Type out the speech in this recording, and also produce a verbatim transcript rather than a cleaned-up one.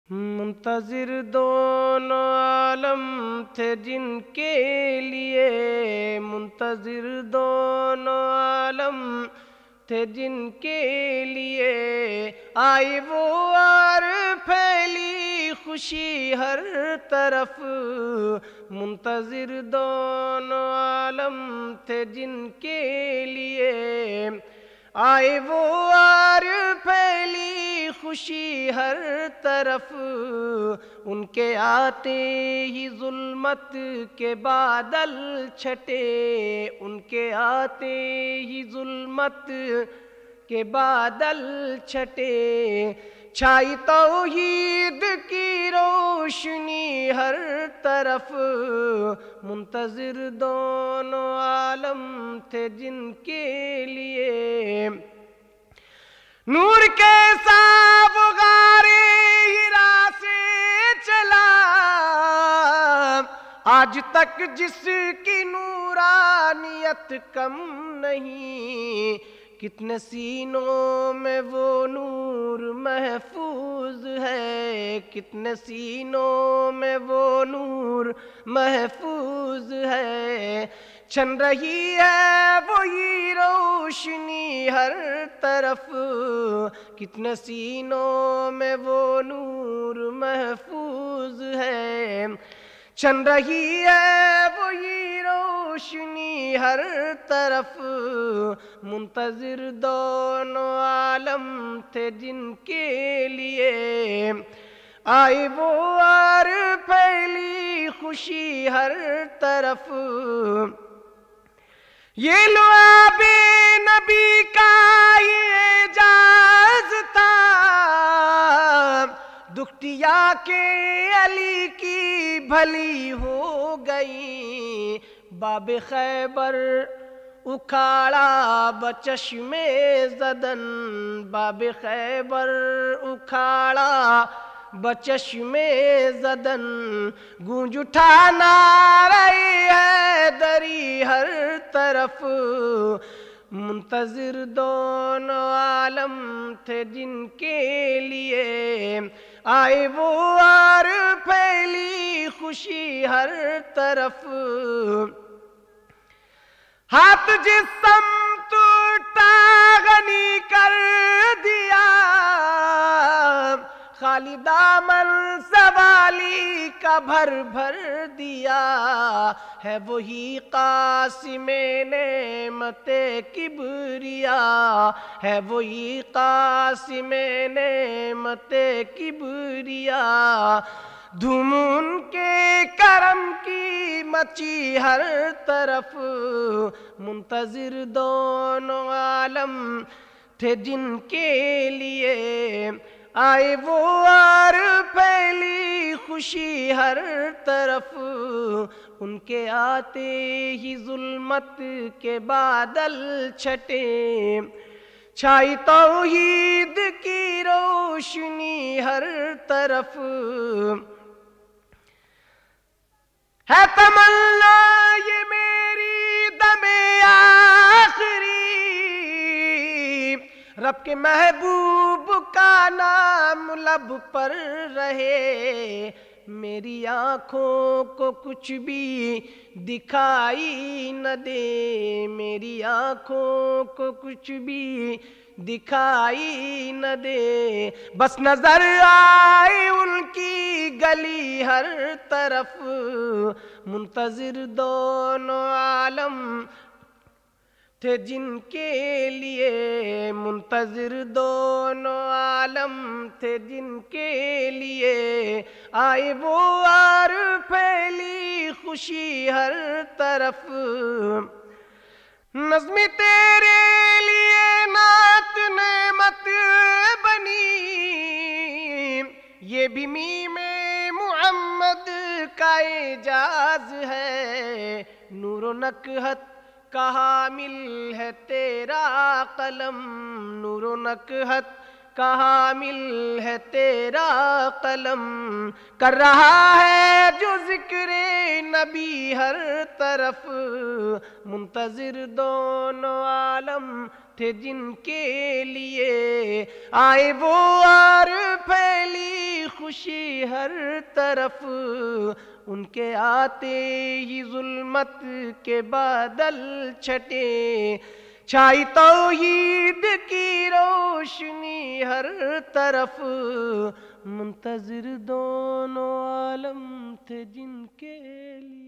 منتظر دونوں عالم تھے جن کے لیے، منتظر دونوں عالم تھے جن کے لیے، آئی وہ اور پھیلی خوشی ہر طرف۔ منتظر دونوں عالم تھے جن کے لیے، آئے وہ اور پھیلی خوشی ہر طرف۔ ان کے آتے ہی ظلمت کے بادل چھٹے، ان کے آتے ہی ظلمت کے بادل چھٹے، چھائی توحید کی روشنی ہر طرف۔ منتظر دونوں عالم تھے جن کے لیے، نور کے ساتھ غارِ ہرا سے چلا، آج تک جس کی نورانیت کم نہیں، کتنے سینوں میں وہ نور محفوظ ہے، کتنے سینوں میں وہ نور محفوظ ہے۔ چھن رہی ہے وہی روشنی ہر طرف، کتنے سینوں میں وہ نور محفوظ ہے۔ چھن رہی ہے وہی روشنی ہر طرف۔ منتظر دونوں عالم تھے جن کے لیے، آئی وہ اور پھیلی خوشی ہر طرف۔ یہ لعاب نبی کا ہی اعجاز تھا، دختیا کے علی کی بھلی ہو گئی، باب خیبر اکھاڑا بچشم زدن، باب خیبر اکھاڑا بچشم زدن، گونج اٹھا نعرہ حیدری ہر طرف۔ منتظر دونوں عالم تھے جن کے لیے، آئے وہ اور پھیلی خوشی ہر طرف۔ ہاتھ جس سمت اٹھا غنی کر دیا، خالی دامن سوالی کا بھر بھر دیا، ہے وہی قاسم نعمت کبریا، ہے وہی قاسم نعمت کبریا۔ دھوم ان کے کرم کی مچی ہر طرف۔ منتظر دونوں عالم تھے جن کے لیے، آئے وہ اور پھیلی خوشی ہر طرف۔ ان کے آتے ہی ظلمت کے بادل چھٹے، چھائی توحید کی روشنی ہر طرف۔ ہے تمنا یہ میری دم آخری، رب کے محبوب کا نام لب پر رہے، میری آنکھوں کو کچھ بھی دکھائی نہ دے، میری آنکھوں کو کچھ بھی دکھائی نہ دے، بس نظر آئے ان کی گلی ہر طرف۔ منتظر دونوں عالم تھے جن کے لیے، منتظر دونوں عالم تھے جن کے لیے، آئے وہ اور پھیلی خوشی ہر طرف۔ نظم تیرے لیے نعت نعمت بنی، یہ بھی میم محمد کا اعجاز ہے، نور و نکہت کا حامل ہے تیرا قلم، نور و نکہت کا حامل ہے تیرا قلم، کر رہا ہے جو ذکر نبی ہر طرف۔ منتظر دونوں عالم تھے جن کے لیے، آئے وہ اور پھیلی خوشی ہر طرف، ان کے آتے ہی ظلمت کے بادل چھٹے، چھائی توحید کی روشنی ہر طرف، منتظر دونوں عالم تھے جن کے لیے